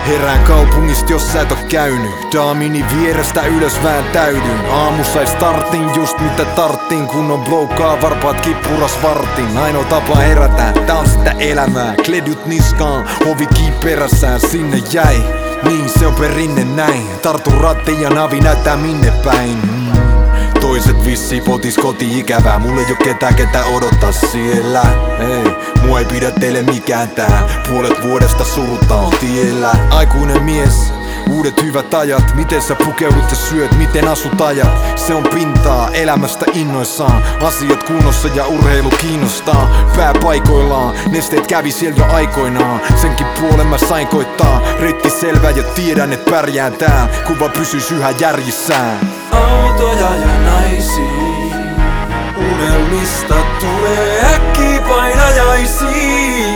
Herään kaupungista, jos sä et oo käynyt. Daamini vierestä ylös vääntäydyn. Aamussa ei startin just mitä tarttiin. Kun on bloukkaa varpaat kippuras vartin. Ainoa tapa herätä, tää on sitä elämää. Kledjut niskaan, ovi kiiperässään sinne jäi. Niin se on perinne näin. Tartu rattiin ja navi näyttää minne päin. Toiset vissii potis koti-ikävää. Mulla ei oo ketään ketä odottaa siellä. Ei, mua ei pidä teille mikään tää. Puolet vuodesta surutaan tiellä. Aikuinen mies, uudet hyvät ajat. Miten sä pukeudut ja syöt, miten asut ajat. Se on pintaa, elämästä innoissaan. Asiat kunnossa ja urheilu kiinnostaa. Pää paikoillaan, nesteet kävi siellä jo aikoinaan. Senkin puolen mä sain koittaa. Reitti selvä ja tiedän et pärjään tää. Kuva pysyis yhä järjissään. Autoja ja naisia, unelmista tulee äkkipainajaisia.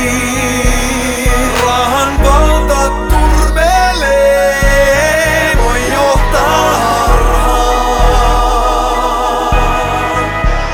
Rahan valta turmelee, voi johtaa harhaan.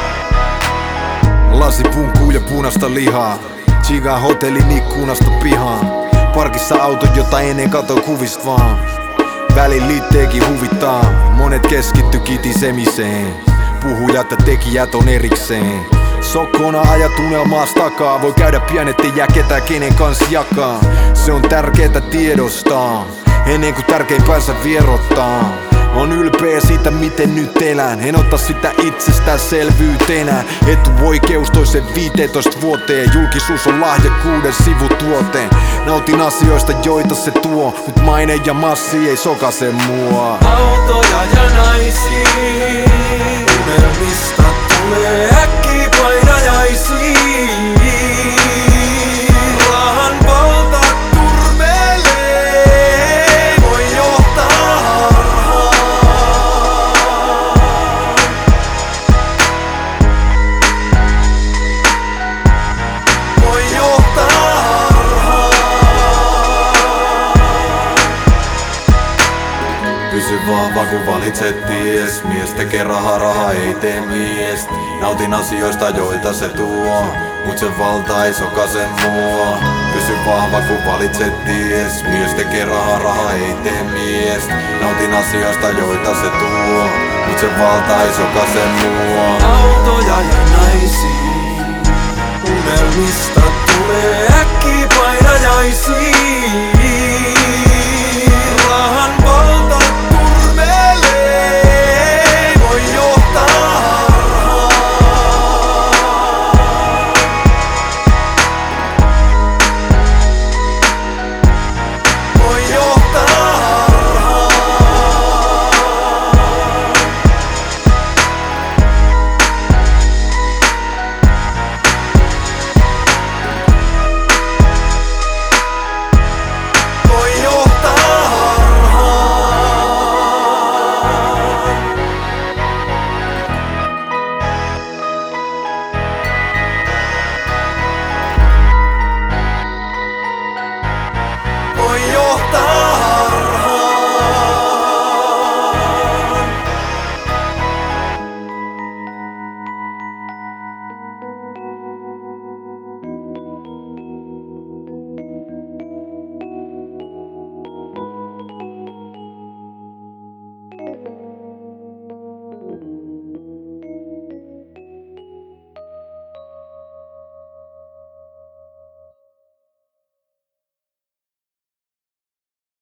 Lasipunkuu ja punaista lihaa. Chigan hotellin ikkunasta pihaan. Parkissa auto, jota ennen kato kuvista vaan. Välin liitteekin huvittaa. Monet keskitty kitisemiseen. Puhujat ja tekijät on erikseen. Sokkona ajat unelmaas takaa. Voi käydä pienet, ei jää ketään kenen kanssa jakaa. Se on tärkeetä tiedostaa ennen kuin tärkeimpäänsä vierottaa. On ylpeä siitä miten nyt elän. En ota sitä itsestäänselvyytenä. Etuoikeus toisen 15 vuoteen. Julkisuus on lahjakkuuden sivutuote. Nautin asioista joita se tuo. Mut maine ja massi ei sokase mua. Autoja ja naisia, unelmista tulee äkkipainajaisia. Rahan valta turmelee, voi johtaa harhaan. Voi johtaa harhaan. Pysy vahva kun valitset ties. Mies tekee raha ei tee mies. Nautin asioista joita se tuo. Mut se valta ei sokase mua. Pysy vahva kun valitset ties. Mies tekee raha ei tee mies. Nautin asioista joita se tuo. Mut se valta ei sokase mua. Autoja ja naisia, unelmista tulee äkkipainajaisia.